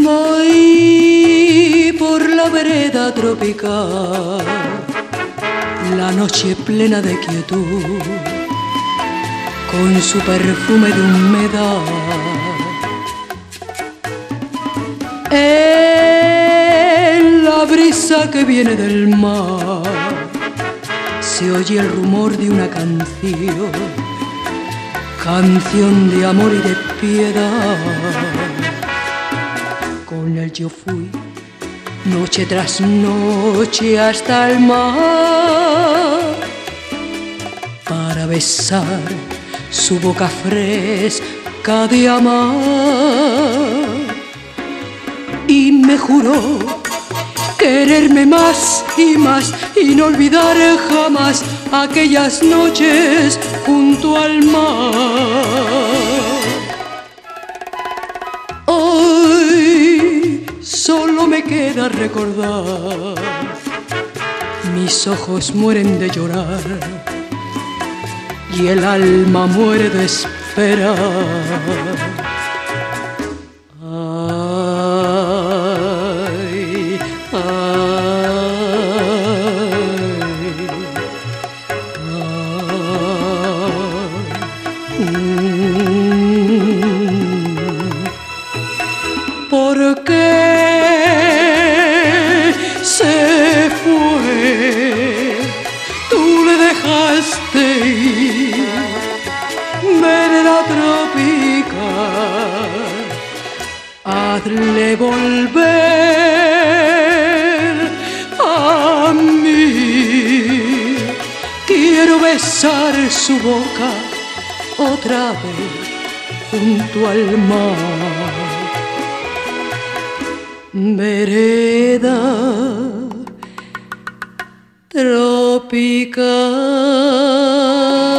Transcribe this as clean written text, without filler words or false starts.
Voy por la vereda tropical, la noche plena de quietud, con su perfume de humedad. En la brisa que viene del mar se oye el rumor de una canción, canción de amor y de piedad. Con él yo fui noche tras noche hasta el mar para besar su boca fresca de amar, y me juró quererme más y más y no olvidar jamás aquellas noches junto al mar. Hoy solo me queda recordar, mis ojos mueren de llorar y el alma muere de esperar. Ay, ¿por qué se fue? Tú le dejaste ir, vereda tropical, hazle volver a mí. Quiero besar su boca otra vez junto al mar. Vereda tropical.